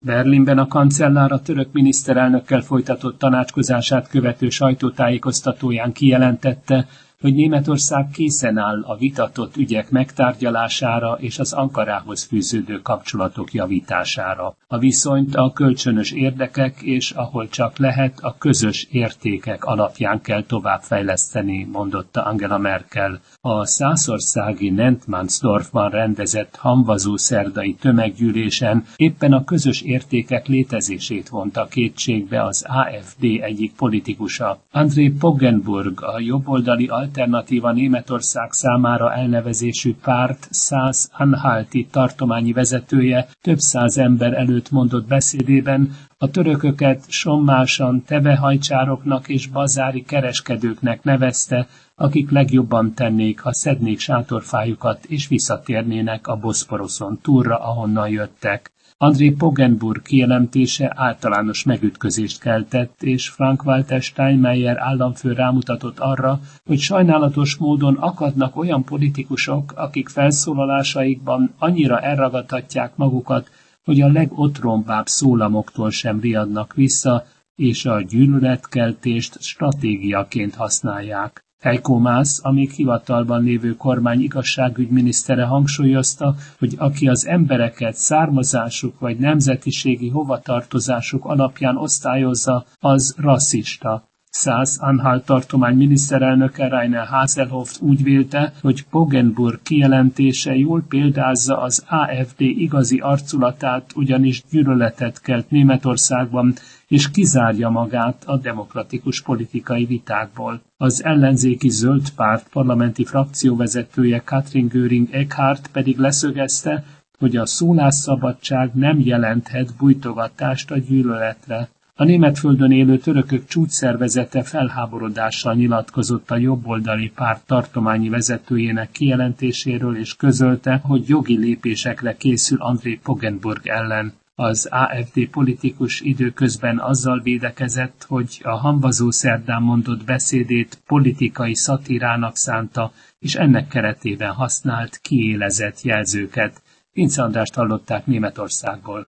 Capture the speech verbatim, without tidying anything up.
Berlinben a kancellár a török miniszterelnökkel folytatott tanácskozását követő sajtótájékoztatóján kijelentette, hogy Németország készen áll a vitatott ügyek megtárgyalására és az Ankarához fűződő kapcsolatok javítására. A viszonyt a kölcsönös érdekek és ahol csak lehet a közös értékek alapján kell továbbfejleszteni, mondotta Angela Merkel. A szászországi Nentmansdorfban rendezett hamvazó szerdai tömeggyűlésen éppen a közös értékek létezését vonta kétségbe az á ef dé egyik politikusa. André Poggenburg, a jobboldali Alternatíva Németország számára elnevezésű párt Szász-Anhalti tartományi vezetője több száz ember előtt mondott beszédében, a törököket sommásan tevehajcsároknak és bazári kereskedőknek nevezte, akik legjobban tennék, ha szednék sátorfájukat és visszatérnének a Boszporoszon túlra, ahonnan jöttek. André Poggenburg kijelentése általános megütközést keltett, és Frank-Walter Steinmeier államfő rámutatott arra, hogy sajnálatos módon akadnak olyan politikusok, akik felszólalásaikban annyira elragadtatják magukat, hogy a legotrombbább szólamoktól sem riadnak vissza, és a gyűlöletkeltést stratégiaként használják. Heiko Maas, a még hivatalban lévő kormány igazságügyminisztere hangsúlyozta, hogy aki az embereket származásuk vagy nemzetiségi hovatartozásuk alapján osztályozza, az rasszista. Szász-Anhalt tartomány miniszterelnöke Rainer Haselhoff úgy vélte, hogy Poggenburg kijelentése jól példázza az á ef dé igazi arculatát, ugyanis gyűlöletet kelt Németországban, és kizárja magát a demokratikus politikai vitákból. Az ellenzéki Zöld Párt parlamenti frakcióvezetője Katrin Göring-Eckardt pedig leszögezte, hogy a szólásszabadság nem jelenthet bújtogatást a gyűlöletre. A német földön élő törökök csúcsszervezete felháborodással nyilatkozott a jobboldali párt tartományi vezetőjének kijelentéséről, és közölte, hogy jogi lépésekre készül André Poggenburg ellen. Az á ef dé politikus időközben azzal védekezett, hogy a hamvazó szerdán mondott beszédét politikai szatírának szánta, és ennek keretében használt kiélezett jelzőket. Vince Andrást hallották Németországból.